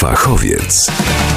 Fachowiec.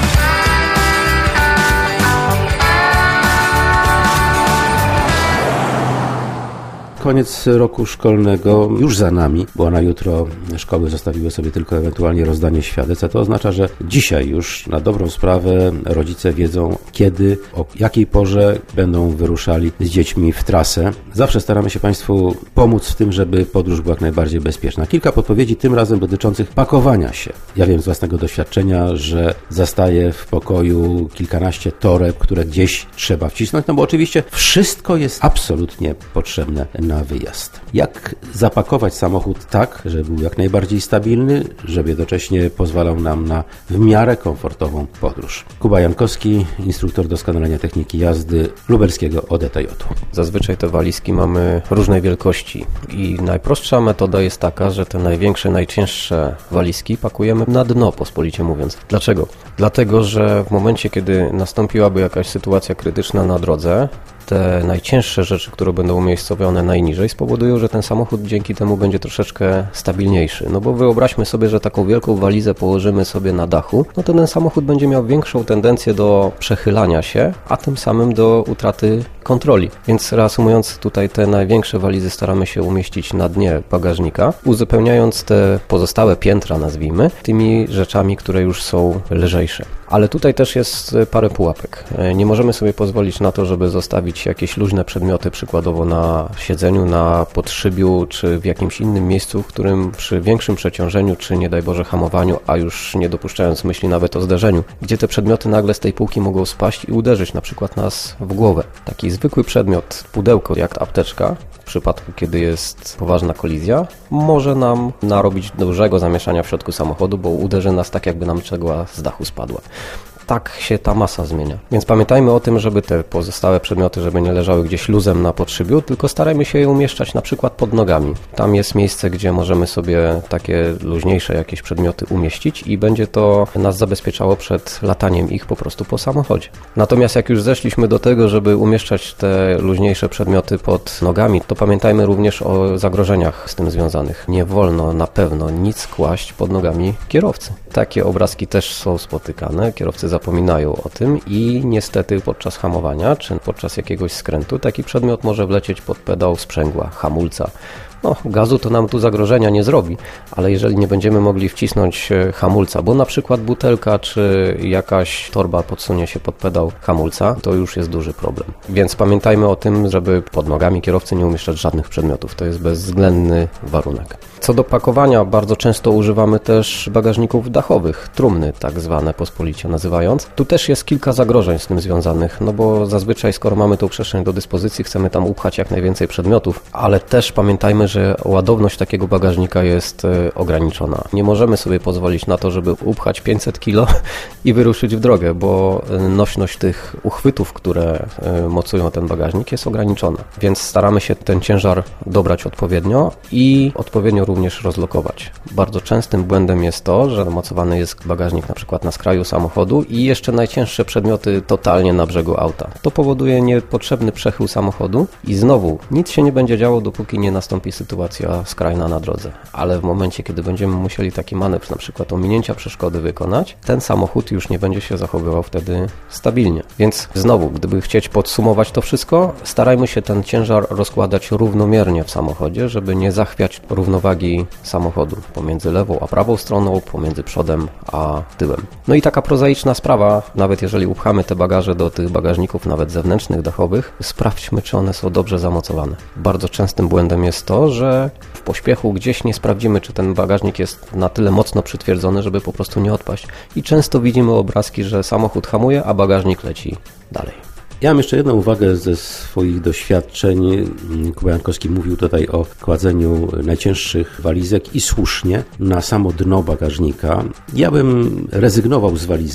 Koniec roku szkolnego już za nami, bo na jutro szkoły zostawiły sobie tylko ewentualnie rozdanie świadectw, a to oznacza, że dzisiaj już na dobrą sprawę rodzice wiedzą, kiedy, o jakiej porze będą wyruszali z dziećmi w trasę. Zawsze staramy się Państwu pomóc w tym, żeby podróż była jak najbardziej bezpieczna. Kilka podpowiedzi tym razem dotyczących pakowania się. Ja wiem z własnego doświadczenia, że zastaję w pokoju kilkanaście toreb, które gdzieś trzeba wcisnąć, no bo oczywiście wszystko jest absolutnie potrzebne na wyjazd. Jak zapakować samochód tak, żeby był jak najbardziej stabilny, żeby jednocześnie pozwalał nam na w miarę komfortową podróż. Kuba Jankowski, instruktor doskonalenia techniki jazdy lubelskiego ODTJ-u. Zazwyczaj te walizki mamy różnej wielkości i najprostsza metoda jest taka, że te największe, najcięższe walizki pakujemy na dno, pospolicie mówiąc. Dlaczego? Dlatego, że w momencie, kiedy nastąpiłaby jakaś sytuacja krytyczna na drodze, te najcięższe rzeczy, które będą umiejscowione najniżej, spowodują, że ten samochód dzięki temu będzie troszeczkę stabilniejszy. No bo wyobraźmy sobie, że taką wielką walizę położymy sobie na dachu, no to ten samochód będzie miał większą tendencję do przechylania się, a tym samym do utraty kontroli. Więc reasumując, tutaj te największe walizy staramy się umieścić na dnie bagażnika, uzupełniając te pozostałe piętra, nazwijmy, tymi rzeczami, które już są lżejsze. Ale tutaj też jest parę pułapek. Nie możemy sobie pozwolić na to, żeby zostawić jakieś luźne przedmioty, przykładowo na siedzeniu, na podszybiu, czy w jakimś innym miejscu, w którym przy większym przeciążeniu, czy nie daj Boże hamowaniu, a już nie dopuszczając myśli nawet o zderzeniu, gdzie te przedmioty nagle z tej półki mogą spaść i uderzyć na przykład nas w głowę. Taki zwykły przedmiot, pudełko jak apteczka, w przypadku kiedy jest poważna kolizja, może nam narobić dużego zamieszania w środku samochodu, bo uderzy nas tak, jakby nam cegła z dachu spadła. Tak się ta masa zmienia. Więc pamiętajmy o tym, żeby te pozostałe przedmioty, żeby nie leżały gdzieś luzem na podszybiu, tylko starajmy się je umieszczać na przykład pod nogami. Tam jest miejsce, gdzie możemy sobie takie luźniejsze jakieś przedmioty umieścić i będzie to nas zabezpieczało przed lataniem ich po prostu po samochodzie. Natomiast jak już zeszliśmy do tego, żeby umieszczać te luźniejsze przedmioty pod nogami, to pamiętajmy również o zagrożeniach z tym związanych. Nie wolno na pewno nic kłaść pod nogami kierowcy. Takie obrazki też są spotykane. Kierowcy zapominają o tym i niestety podczas hamowania czy podczas jakiegoś skrętu taki przedmiot może wlecieć pod pedał sprzęgła, hamulca. No, gazu to nam tu zagrożenia nie zrobi, ale jeżeli nie będziemy mogli wcisnąć hamulca, bo na przykład butelka czy jakaś torba podsunie się pod pedał hamulca, to już jest duży problem. Więc pamiętajmy o tym, żeby pod nogami kierowcy nie umieszczać żadnych przedmiotów. To jest bezwzględny warunek. Co do pakowania, bardzo często używamy też bagażników dachowych, trumny tak zwane pospolicie nazywając. Tu też jest kilka zagrożeń z tym związanych, no bo zazwyczaj skoro mamy tą przestrzeń do dyspozycji, chcemy tam upchać jak najwięcej przedmiotów, ale też pamiętajmy, że ładowność takiego bagażnika jest ograniczona. Nie możemy sobie pozwolić na to, żeby upchać 500 kg i wyruszyć w drogę, bo nośność tych uchwytów, które mocują ten bagażnik jest ograniczona. Więc staramy się ten ciężar dobrać odpowiednio i odpowiednio również rozlokować. Bardzo częstym błędem jest to, że mocowany jest bagażnik na przykład na skraju samochodu i jeszcze najcięższe przedmioty totalnie na brzegu auta. To powoduje niepotrzebny przechył samochodu i znowu nic się nie będzie działo, dopóki nie nastąpi sytuacja skrajna na drodze. Ale w momencie, kiedy będziemy musieli taki manewr, na przykład ominięcia przeszkody wykonać, ten samochód już nie będzie się zachowywał wtedy stabilnie. Więc znowu, gdyby chcieć podsumować to wszystko, starajmy się ten ciężar rozkładać równomiernie w samochodzie, żeby nie zachwiać równowagi samochodu pomiędzy lewą a prawą stroną, pomiędzy przodem a tyłem. No i taka prozaiczna sprawa, nawet jeżeli upchamy te bagaże do tych bagażników, nawet zewnętrznych, dachowych, sprawdźmy, czy one są dobrze zamocowane. Bardzo częstym błędem jest to, że w pośpiechu gdzieś nie sprawdzimy, czy ten bagażnik jest na tyle mocno przytwierdzony, żeby po prostu nie odpaść. I często widzimy obrazki, że samochód hamuje, a bagażnik leci dalej. Ja mam jeszcze jedną uwagę ze swoich doświadczeń. Kuba Jankowski mówił tutaj o kładzeniu najcięższych walizek i słusznie na samo dno bagażnika. Ja bym rezygnował z walizek,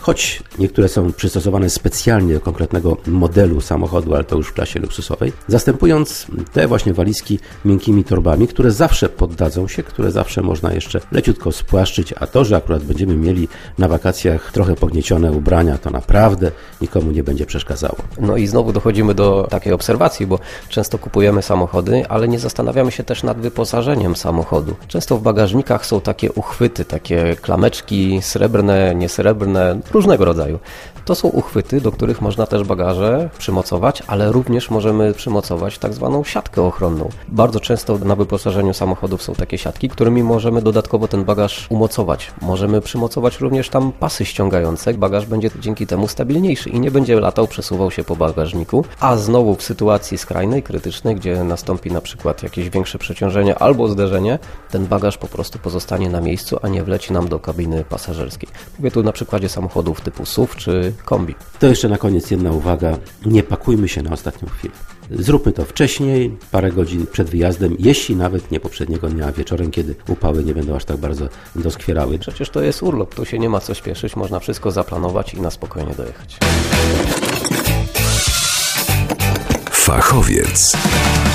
choć niektóre są przystosowane specjalnie do konkretnego modelu samochodu, ale to już w klasie luksusowej, zastępując te właśnie walizki miękkimi torbami, które zawsze poddadzą się, które zawsze można jeszcze leciutko spłaszczyć, a to, że akurat będziemy mieli na wakacjach trochę pogniecione ubrania, to naprawdę nikomu nie będzie przeszkadzało. No i znowu dochodzimy do takiej obserwacji, bo często kupujemy samochody, ale nie zastanawiamy się też nad wyposażeniem samochodu. Często w bagażnikach są takie uchwyty, takie klameczki srebrne, niesrebrne, różnego rodzaju. To są uchwyty, do których można też bagaże przymocować, ale również możemy przymocować tak zwaną siatkę ochronną. Bardzo często na wyposażeniu samochodów są takie siatki, którymi możemy dodatkowo ten bagaż umocować. Możemy przymocować również tam pasy ściągające. Bagaż będzie dzięki temu stabilniejszy i nie będzie latał, przesuwał się po bagażniku. A znowu w sytuacji skrajnej, krytycznej, gdzie nastąpi na przykład jakieś większe przeciążenie albo zderzenie, ten bagaż po prostu pozostanie na miejscu, a nie wleci nam do kabiny pasażerskiej. Mówię tu na przykładzie samochodów typu SUV czy kombi. To jeszcze na koniec jedna uwaga. Nie pakujmy się na ostatnią chwilę. Zróbmy to wcześniej, parę godzin przed wyjazdem, jeśli nawet nie poprzedniego dnia wieczorem, kiedy upały nie będą aż tak bardzo doskwierały. Przecież to jest urlop, tu się nie ma co śpieszyć, można wszystko zaplanować i na spokojnie dojechać. Fachowiec.